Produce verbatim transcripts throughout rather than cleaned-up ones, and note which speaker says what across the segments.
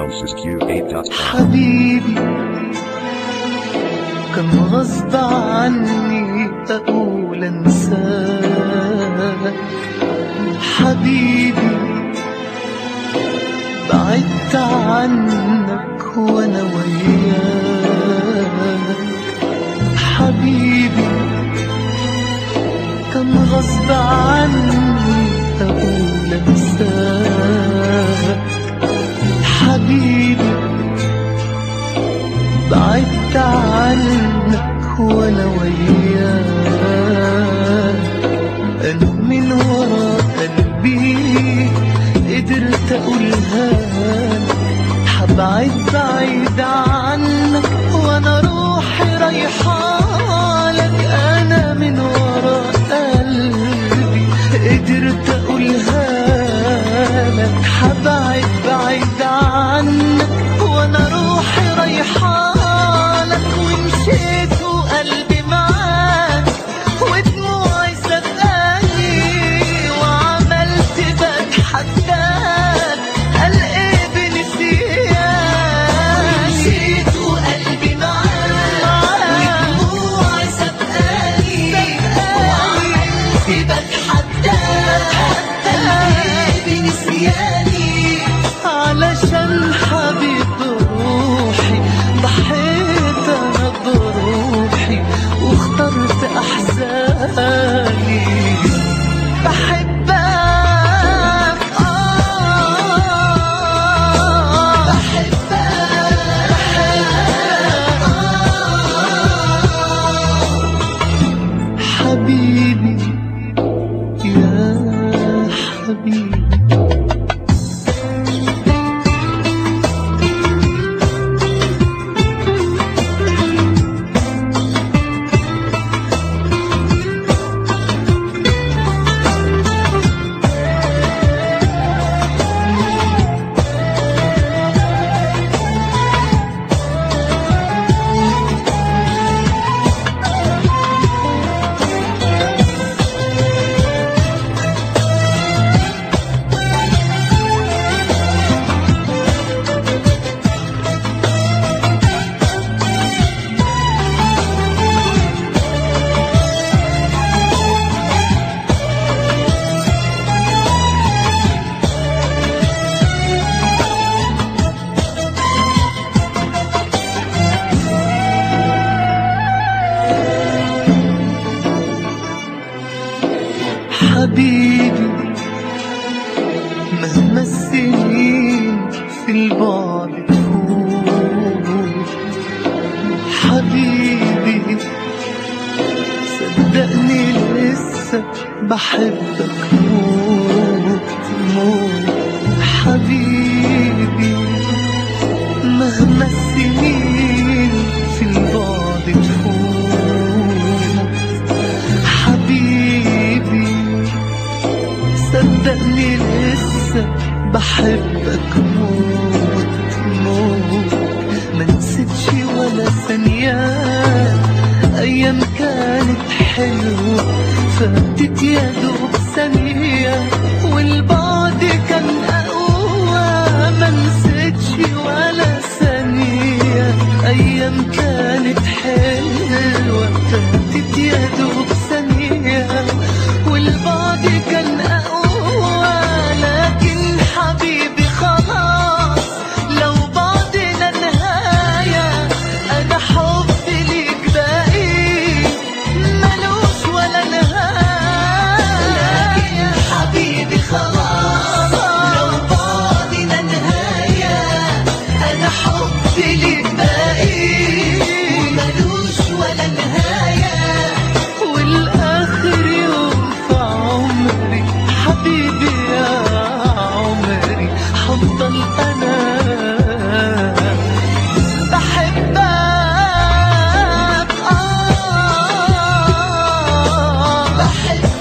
Speaker 1: Gnosis Q eight dot com.
Speaker 2: حبيبي كان غصب عني أقول أنساك. حبيبي بعدت عنك وأنا وياك. حبيبي كان غصب عني أقول أنساك. حبيبي بعدت عنك وانا وياك. انا من ورا قلبي قدرت اقولها لك، حبعد بعيد عنك وانا روحي رايحالك. انا من ورا قلبي قدرت اقولها لك، حبعد بعيد عنك وانا روحي رايحالك. ومشيت وقلبي معاك ودموعي سبقاني، وعملت بتحداك قال ايه بنسياني. مشيت وقلبي معاك ودموعي سبقاني، وعملت بتحداك قال ايه بنسياني. علشان حبيب روحي ضحيت انا بروحي واخترت احزاني. بحبك آه بحبك آه حبيبي يا حبيبي. حبيبي مهما السنين في البعد تفوت. حبيبي صدقني لسه بحبك موت موت. حبيبي مهما السنين في البعد تفوت. حبيبي صدقني لسه بحبك موت موت. ما نسيتش ولا ثانية أيام كانت حلوة فاتت يا دوب ثانية والبعد كان أقوى. ما نسيتش ولا ثانية أيام كانت حلوة فاتت يا دوب ثانية والبعد كان أقوى. لكن حبيبي خلاص لو بعدنا نهاية، أنا حبي ليك باقي ملوش ولا نهاية. لكن حبيبي خلاص لو بعدنا نهاية، أنا حبي ليك باقي ملوش ولا نهاية. والآخر يوم في عمري حبيبي يا عمري حفضل أنا بحبك آه بحبك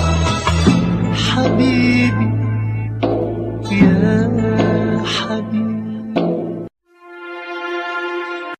Speaker 2: آه حبيبي يا حبيبي.